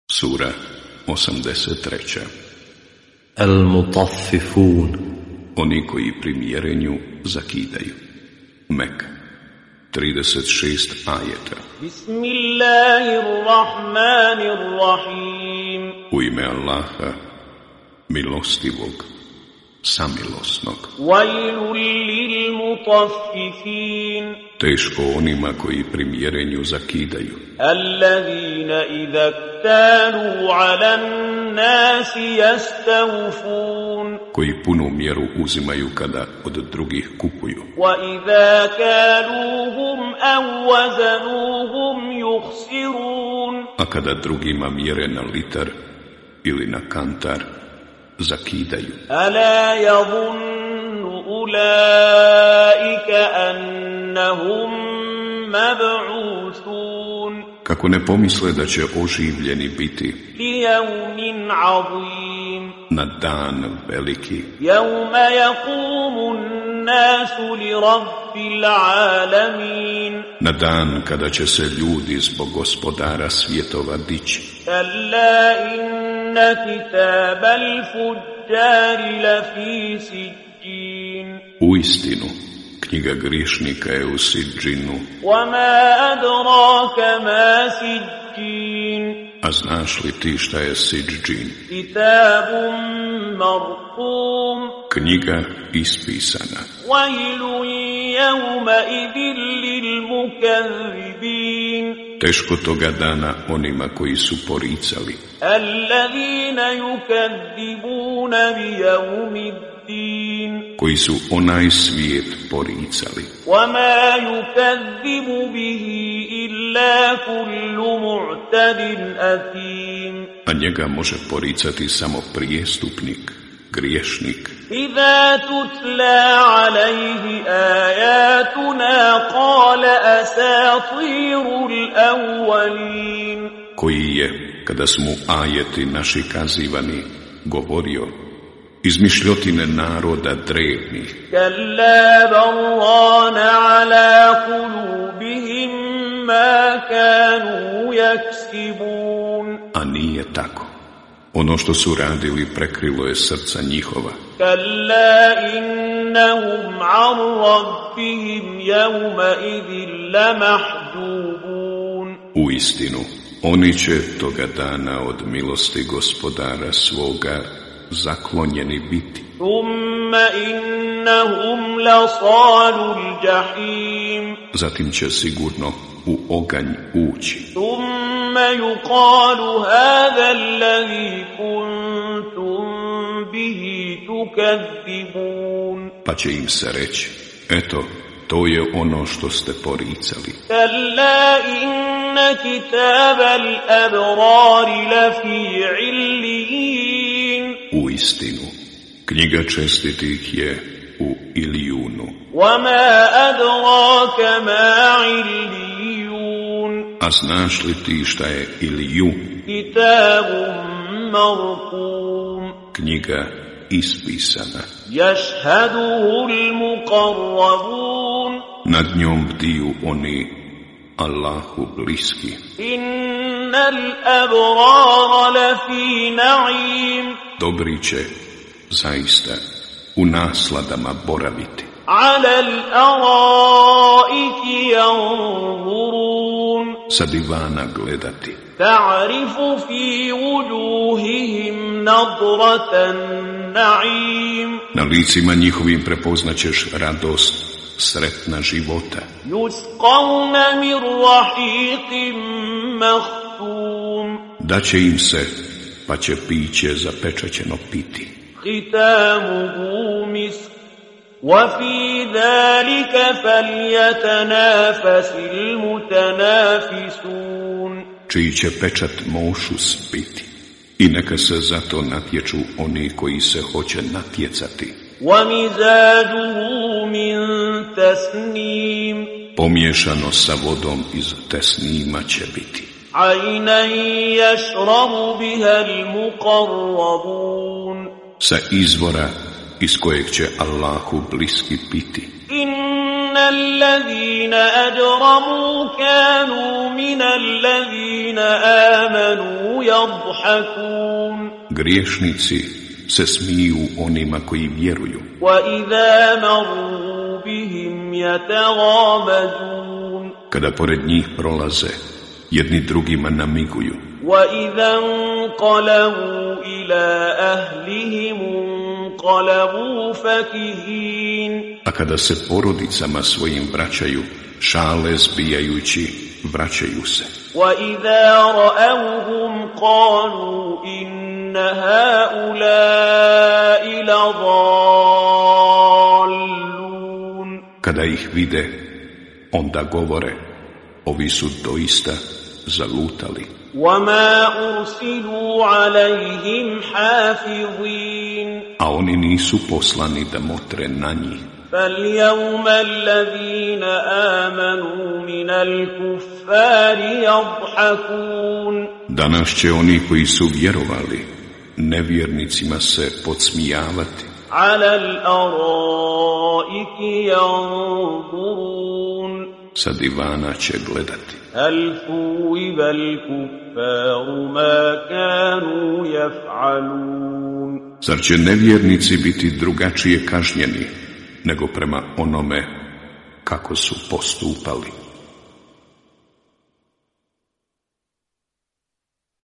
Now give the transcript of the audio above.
Sura 83. Al-Mutaffifun. Oni koji pri mjerenju zakidaju. Mek, 36 ajeta. Bismillahirrahmanirrahim. U ime Allaha, milostivog, samilosnog. Vajlul lil mutaffifin. Teško onima koji pri mjerenju zakidaju. Allazina idha ktalu ala nasi yastawfun. Koji punu mjeru uzimaju kada od drugih kupuju. Wa idha kaluhum aw wazanuhum yukhsirun. A kada drugima mjere na litar ili na kantar, zakidaju. Ala yadhunnu ulaika annahum mab'uthun. Kako ne pomisle da će oživljeni biti Li yawmin 'azim. na dan veliki, Yawma yaqumu an-nasu li rabbil 'alamin. na dan kada će se ljudi zbog gospodara svjetova dići. Kalla inna kitabal fujjari lafi sijjin. Uistinu, knjiga griješnika je u Sidžinu, Wama adraka ma sijjin. a znaš li ti šta je Sidžin? Kitabun marqum. Knjiga ispisana. Wailun yawma idhil lil mukaththibin. Teško toga dana onima koji su poricali, Alladhina yukaththibuna bi yawmiddin. koji su onaj svijet poricali. وما يكذب به إلا كل معتد أثيم. A njega može poricati samo prijestupnik, griješnik. إذا تتلى عليه آياتنا قال أساطير الأولين. Koji je, kada su mu ajeti naši kazivani, govorio: izmišljotine naroda drevnih. كلا بل ران على قلوبهم ما كانوا يكسبون. A nije tako. Ono što su radili prekrilo je srca njihova. كلا إنهم عن ربهم يومئذ لمحجوبون. Uistinu, oni će toga dana od milosti gospodara svoga zaklonjeni biti. ثم إنهم لصالو الجحيم. Zatim će sigurno u oganj ući. ثم يقال هذا الذي كنتم به تكذبون. Pa će im se reći: eto, to je ono što ste poricali. كلا إن كتاب الأبرار لفي عليين. Uistinu, knjiga čestitih je u Ilijunu. وما أدراك ما عليون. A znaš li ti šta je Iliju? كتاب مرقوم. Knjiga ispisana. يشهده المقربون. Nad njom bdiju oni Allahu bliski. إن الأبرار لفي نعيم. Dobri će zaista u nasladama boraviti. على الأرائك ينظرون. Sa divana gledati. تعرف في وجوههم نضرة النعيم. Na licima njihovim prepoznaćeš radost sretna života. يسقون من رحيق مختوم. Daće im se, pa će piće zapečaćeno piti. ختامه مسك. وفي ذلك فليتنافس المتنافسون. Čiji će pečat mošus biti. I neka se zato natječu oni koji se hoće natjecati. ومزاجه من تسنيم. Pomiješano sa vodom iz tesnima će biti. عينا يشرب بها المقربون. Sa izvora iz kojeg će Allahu bliski piti. إن الذين أجرموا كانوا من الذين آمنوا يضحكون Griješnici se smiju onima koji vjeruju. وإذا مروا بهم يتغامزون Kada pored njih prolaze, jedni drugima namiguju. وإذا انقلبوا إلى أهلهم انقلبوا فكهين A kada se porodicama svojim vraćaju, šale zbijajući, vraćaju se. وإذا رأوهم قالوا إن هؤلاء لضالون Kada ih vide, onda govore, ovi su doista zalutali. وما أرسلوا عليهم حافظين A oni nisu poslani da motre na njih. فاليوم الذين آمنوا من الكفار يضحكون Danas će oni koji su vjerovali, nevjernicima se podsmijavati. على الأرائك ينظرون Sa divana će gledati. هل ثوب الكفار ما كانوا يفعلون Zar će nevjernici biti drugačije kažnjeni nego prema onome kako su postupali?